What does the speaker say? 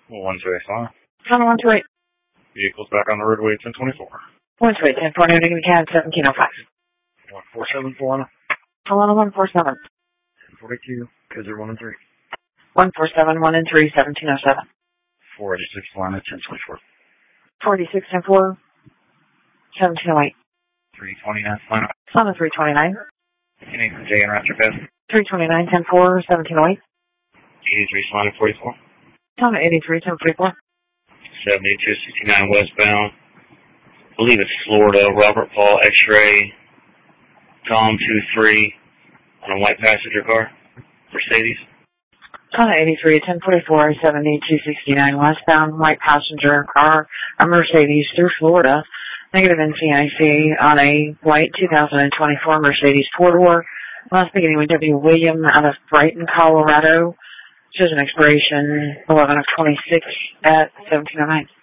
128. Channel 128. Vehicles back on the roadway 1024. 128, 1040, negative CAD 1705. 147, Solana. Solana 147. 1042, Kaiser 1 and 3. 147, 1 and 3, 1707. 486, Solana 1024. 46, 10-4, 1708. 329, Solana. Solana 329. Nathan J and Raptor Pass. 329, 10-4, 1708. 83, Solana 44. Solana 83, 1044. 7269 westbound. I believe it's Florida. Robert Paul X-ray. Tom 23 on a white passenger car. Mercedes. Solana 83, 1044, 7269 westbound, white passenger car, a Mercedes through Florida. Negative NCIC on a white 2024 Mercedes four-door. Last beginning with W. William out of Brighton, Colorado. Shows an expiration 11 of 26 at 1709.